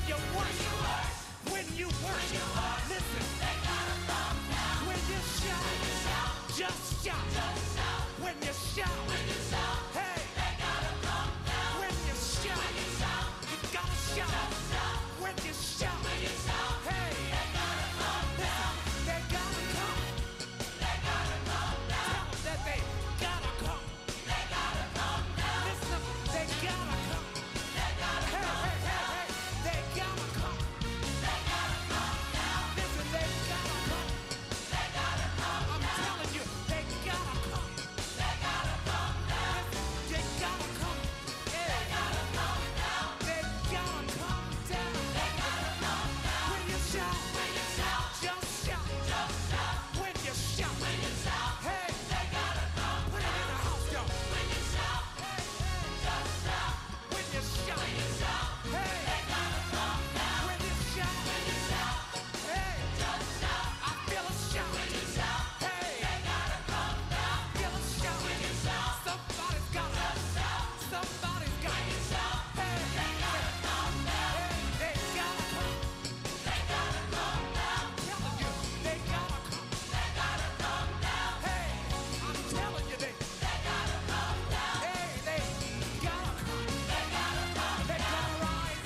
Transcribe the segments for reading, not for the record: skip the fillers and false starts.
you worship, when you worship, listen, they gotta come down. When you shout, just shout. When you shout, hey, they gotta come down. When you shout, you gotta shout. When you shout, hey, they gotta come down. They gotta come. They gotta come down. Tell them that they gotta come. They gotta come down. Listen, they gotta come. They gotta come down. They gotta come. They gotta come down. Listen, they gotta come. They gotta come. I'm telling you, they gotta come. They gotta come down. They gotta come. They gotta come down. They gotta come down. They gotta come down. When you shout, just shout. When you shout, hey, they gotta come. Put it in the house, yo. When you shout, just shout. When you shout, hey, they gotta come down. When you shout, hey, just shout. I feel a shout. When you shout, hey, they gotta come down. Feel a shout. When you shout, somebody's gotta shout. Somebody's gotta shout. Hey, they gotta come down. Hey, they gotta come. They gotta come down. I'm telling you, they gotta come. They gotta come down. Hey, I'm telling you, they gotta come down. Hey, they gotta come. They gotta come. They gotta rise.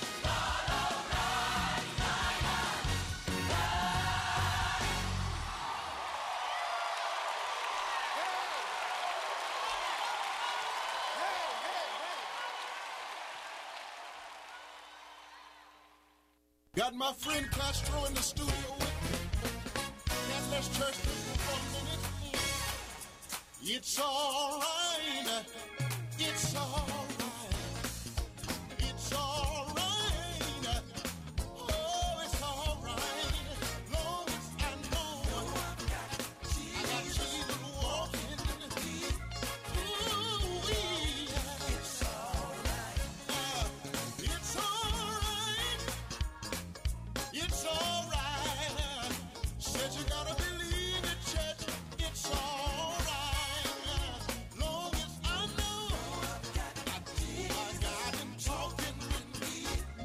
Got my friend Castro in the studio with me. Let's church people for a minute. It's all right. It's all right. It's all right. Oh, it's all right. Long as I know I got Jesus walking. Ooh, yeah. It's all right. It's all right. It's all right. Said you gotta believe it, church. It's all right. Long as I know I got him talking with me.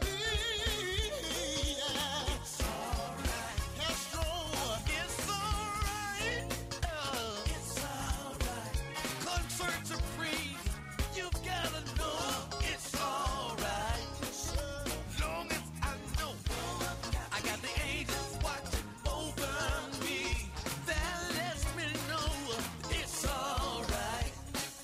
Yeah. It's all right. Castro. It's all right. It's all right. Concerts are free. You've gotta know it's all right. Long as I know I got the angels watching over me. That lets me know it's all right.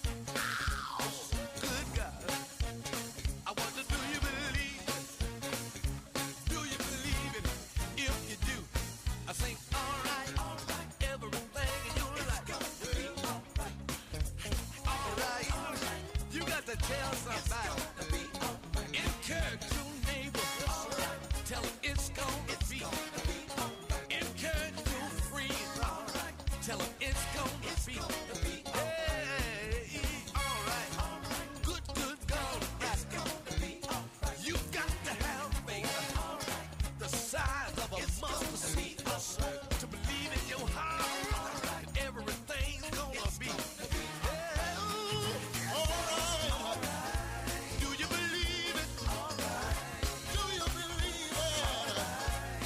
Good God. I wonder, do you believe it? Do you believe it? If you do, I sing all right. Everything in your life gonna be all right. All right. You got to tell somebody. Encourage your neighbor. Tell them it's gonna be. Encourage your friend. Tell them it's gonna be. Hey, all right. Good God, right. You got to have faith. The size of a mustard seed to believe in your heart that everything's gonna be. All right. Do you believe it? Do you believe it?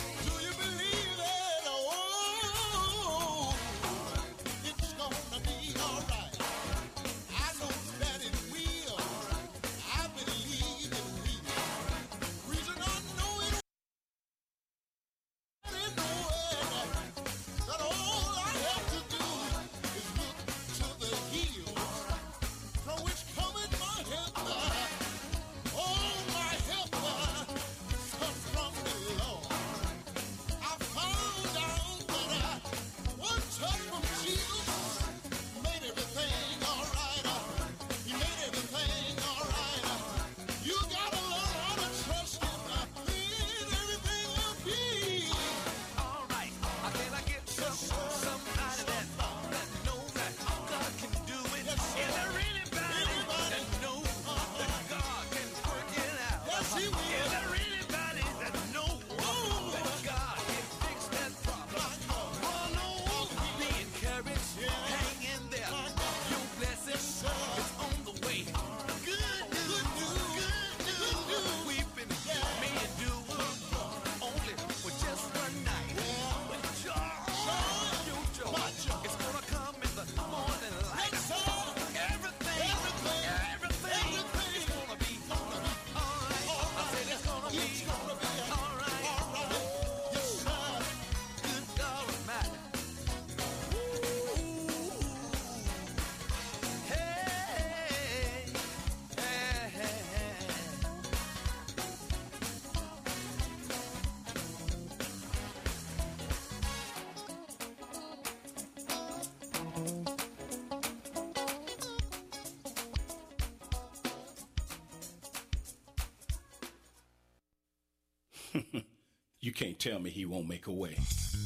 You can't tell me he won't make a way.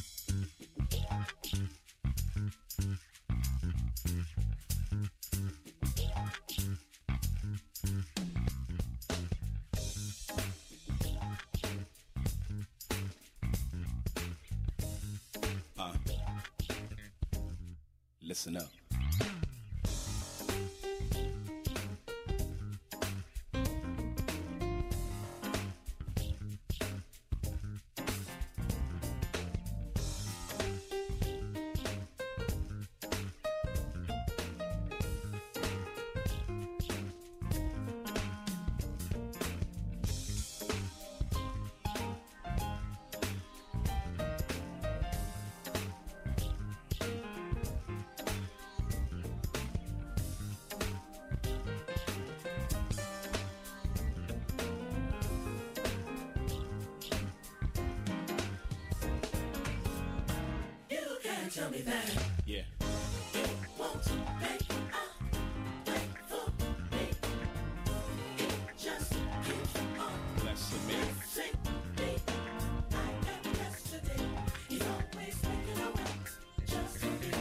Listen up. Tell me that. Yeah. It won't make a way for me. It just keeps on Blessing me. blessing me. I am yesterday. He's always making a way just for me.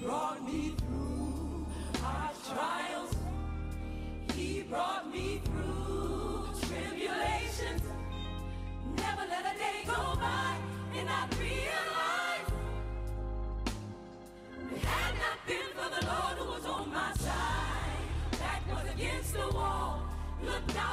brought me through our trials. He brought me through tribulations. Never let a day go by and I realize it had not been for the Lord who was on my side. Back was against the wall. Looked out.